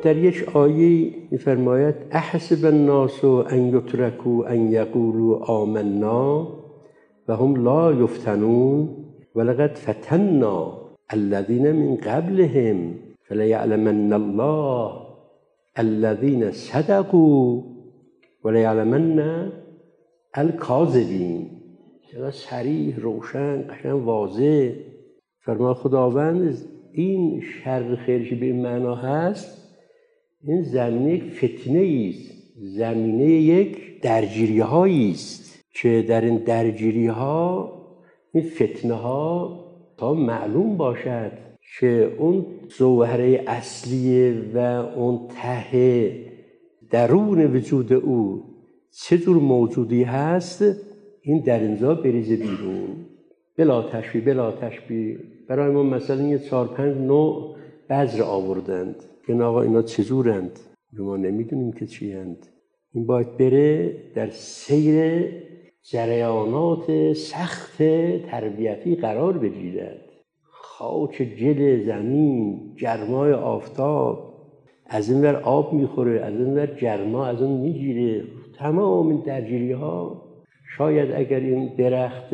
در یک آیه می‌فرماید احسب الناس ان یترکوا ان یقولوا آمنا و هم لا یفتنون ولقد فتنا الذین من قبلهم فلیعلمن الله الذین صدقوا ولیعلمن الکاذبین. چقدر صریح، روشن، قشنگ، واضح. فرمان خداوند این شر خیرش به این معنا هست، این زمینه فتنه است، زمینه یک درگیری هایی است که در این درگیری ها، این فتنه ها تا معلوم باشد که اون جوهره اصلیه و اون ته درون وجود او چه جور موجودی هست، این در اینجا بریزه بیرون. بلا تشبیه برای ما مثلا یه 4-5 نوع بذر آوردند. این آقا اینا چجورند؟ ما نمیدونیم که چی هند. این باید بره در سیر جریانات سخت تربیتی قرار بگیرد. خاک جل زمین، گرمای آفتاب، از این ور آب میخوره، از این ور گرما از اون میگیره. تمام این درگیری ها، شاید اگر این درخت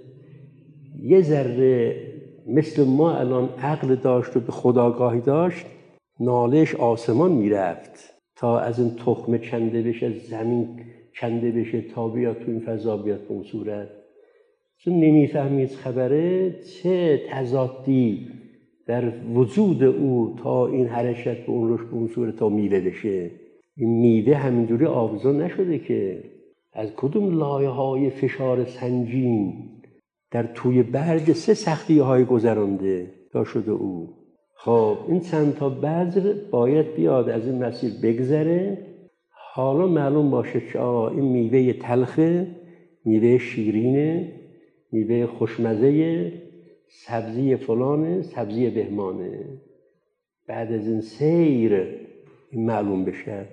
یه ذره مثل ما الان عقل داشت و به خودآگاهی داشت، نالش آسمان میرفت تا از این تخم کنده بشه، از زمین کنده بشه تا بیاد تو این فضا، بیاد به اون صورت. چون نمیفهمید خبره چه تضادی در وجود او تا این حرکت به اون رشد به اون صورت تا میوه بشه. این میوه همینجوری آویزان نشده که، از کدوم لایه های فشار سنگین در توی برگ 3 سختی های گذرانده تا شده او. خب این چند تا بذر باید بیاد از این مسیر بگذره. حالا معلوم باشه که این میوه تلخه، میوه شیرینه، میوه خوشمزه، سبزی فلانه، سبزی بهمانه. بعد از این سیر این معلوم بشه.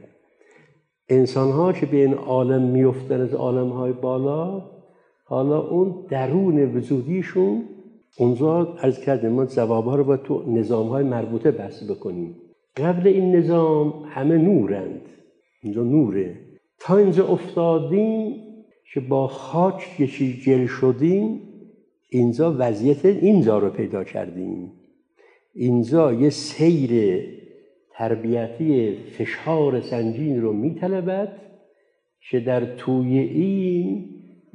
انسان ها که به این عالم میفتن از عالم های بالا، حالا اون درون وجودیشون اونجا عرض کردیم ما جواب ها رو باید تو نظام های مربوطه بحث بکنیم. قبل این نظام همه نورند، اینجا نوره. تا اینجا افتادیم که با خاک یکی گل شدیم، اینجا وضعیت اینجا رو پیدا کردیم. اینجا یه سیر تربیتی فشار سنگین رو میطلبد که در توی این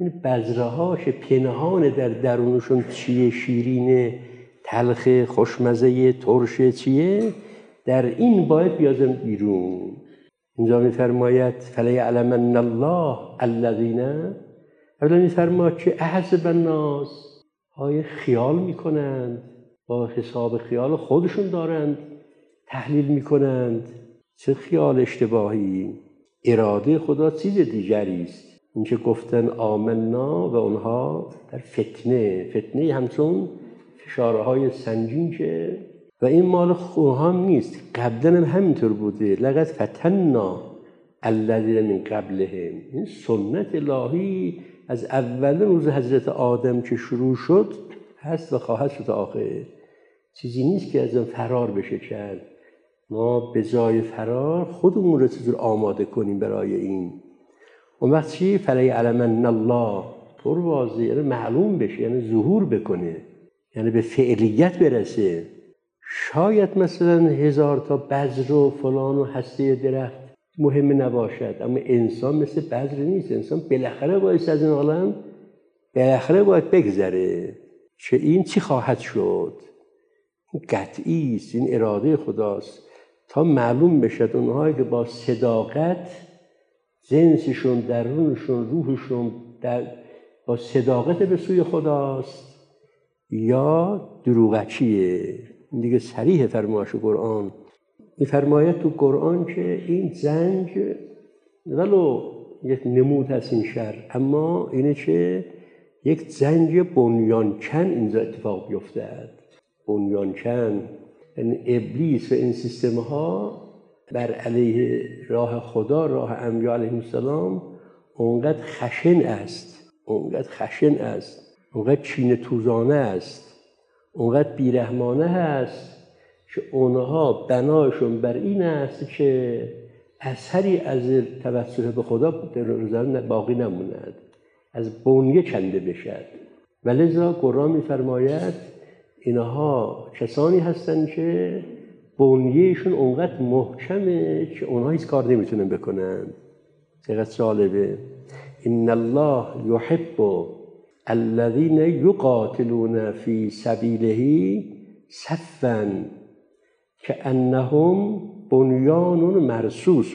بذرها که پنهان در درونشون چیه، شیرینه، تلخ، خوشمزه، ترش چیه، در این باید بیازن بیرون. اینجا میفرماید فلیعلمن الله الذین، اولا میفرماید که احسب الناس، آیا خیال میکنند، با حساب خیال خودشون دارند تحلیل میکنند. چه خیال اشتباهی، اراده خدا چیز دیگری است. این که گفتن آمنا و اونها در فتنه همچون فشارهای سنگین که، و این مال اونها هم نیست، قبلا هم همینطور بوده. لقد فتنا الذین من قبلهم. این سنت الهی از اول روز حضرت آدم که شروع شد هست و خواهد شد آخر. چیزی نیست که از اون فرار بشه کرد. ما به جای فرار خودمون رو چطور آماده کنیم برای این. اون وقت چی؟ فلیعلمن الله، طور واضح، یعنی معلوم بشه، یعنی ظهور بکنه، یعنی به فعلیت برسه. شاید مثلا 1000 تا بذر و فلان و هسته درخت مهم نباشد، اما انسان مثل بذر نیست. انسان بالاخره باید از این عالم بالاخره باید بگذره. چه این چی خواهد شد؟ این قطعی است، این اراده خداست. تا معلوم بشد اونهایی که با صداقت جنسشون، درونشون، روحشون با صداقت به سوی خداست یا دروغچیه. این دیگه صریح فرمایش قرآن. می‌فرماید تو قرآن که این زنگ ولو یک نمود هست این شر، اما اینه که یک زنگ بنیانکن اینجا اتفاق بیفتد. بنیانکن یعنی ابلیس و این سیستم ها بر علیه راه خدا، راه انبیاء علیهم السلام اونقدر خشن است، اونقدر کینه توزانه است، اونقدر بیرحمانه است که اونها بناشون بر این است که اثری از توسل به خدا در روزانه باقی نموند، از بنیه کنده بشد. ولذا قرآن می‌فرماید اینها کسانی هستند که بنیهشون اونقدر محکمه که اونها هیچ کار نمیتونن بکنن. چقدر جالبه. ان الله یحب الذین یقاتلون فی سبیله صفا کأنهم بنیان مرصوص.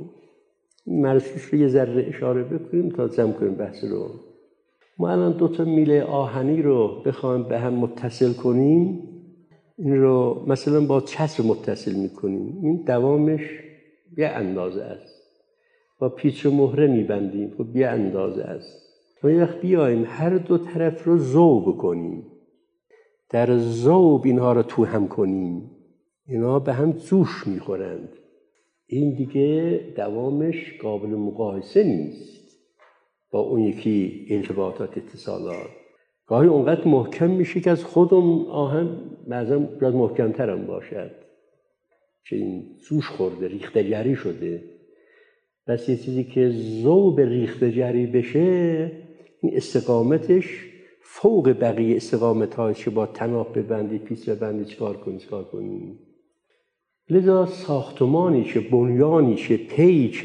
مرصوص رو یه ذره اشاره بکنیم تا جمع کنیم بحث رو. ما الان 2 میله آهنی رو بخوایم به هم متصل کنیم، این رو مثلا با چسب متصل میکنیم، این دوامش یه اندازه است. با پیچ و مهره میبندیم، خب یه اندازه است. ما یه وقت بیایم هر 2 طرف رو ذوب کنیم، در ذوب اینها رو تو هم کنیم، اینها به هم جوش میخورند. این دیگه دوامش قابل مقایسه نیست با اون یکی ارتباطات اتصالات. گاهی اونقدر محکم میشه که از خودم آهن بعضا باید محکمتر هم باشد که این جوش خورده، ریخته جری شده. بس یه چیزی که ذوب ریخته جری بشه، این استقامتش فوق بقیه استقامت هاست که با تناب ببندی، پیچ ببندی، چکار کنی. لذا ساختمانی که بنیانی که پیچ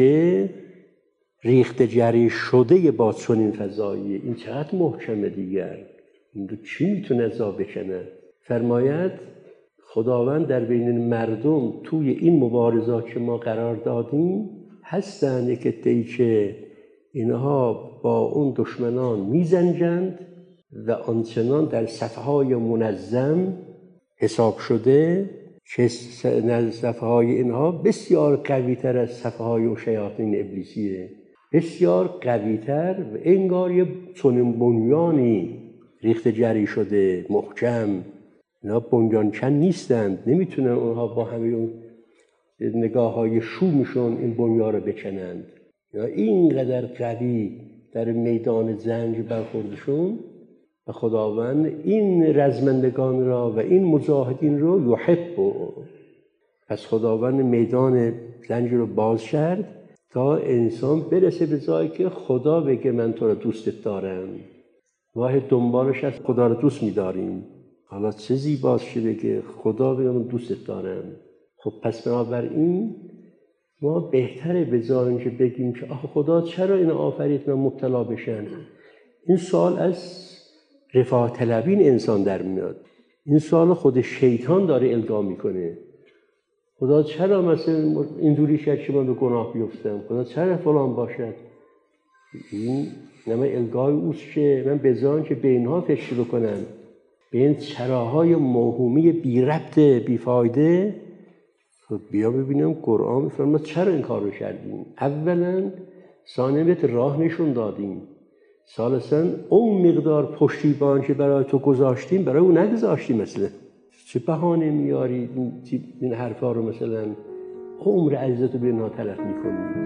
ریخته جری شده با چنین فضایی، این چقدر محکمه دیگر، این رو کی میتونه ازا بکنه؟ فرماید خداوند در بین مردم توی این مبارزات که ما قرار دادیم هستن یک عده‌ای که اینها با اون دشمنان میزنجند و آنچنان در صفهای منظم حساب شده که صفهای اینها بسیار قوی‌تر از صفهای و شیاطین ابلیسیه، بسیار قوی‌تر و انگار یه چنین بنیانی ریخته جری شده محکم. اینا بنیان کن نیستند، نمیتونن اونها با همین اون نگاه‌های شومشون این بنیان رو بکنند. یا اینقدر قوی در میدان جنگ برخوردشون و خداوند این رزمندگان را و این مجاهدین رو یحب. پس خداوند میدان جنگ رو باز کرد تا انسان برسه به جایی که خدا بگه من تو رو دوستت دارم. ما دنبالش از خدا رو دوست می‌داریم. حالا چه زیباست که بگه خدا بگه من دوستت دارم. خب پس بنابراین ما بهتره به جای اینکه بگیم که آخه خدا چرا اینو آفرید من مبتلا بشن، این سوال از رفاه طلبی انسان در میاد. این سوال خود شیطان داره القا میکنه. خدا چرا مثلا اینجوری شد که من به گناه بیفتم، خدا چرا فلان باشد. این نمه القای اوست که من به جای اینکه به اینها فکر بکنم، به این چراهای موهومی بی ربط بی فایده، خب بیا ببینیم قرآن میفرماید چرا این کار رو کردیم. اولا ثانیاً راه نشون دادیم، ثالثاً اون مقدار پشتیبان که برای تو گذاشتیم برای اون نگذاشتیم. مثلا چه بهانه میاری این حرفا رو مثلا عمر عزیزتو به اینها تلف میکنی.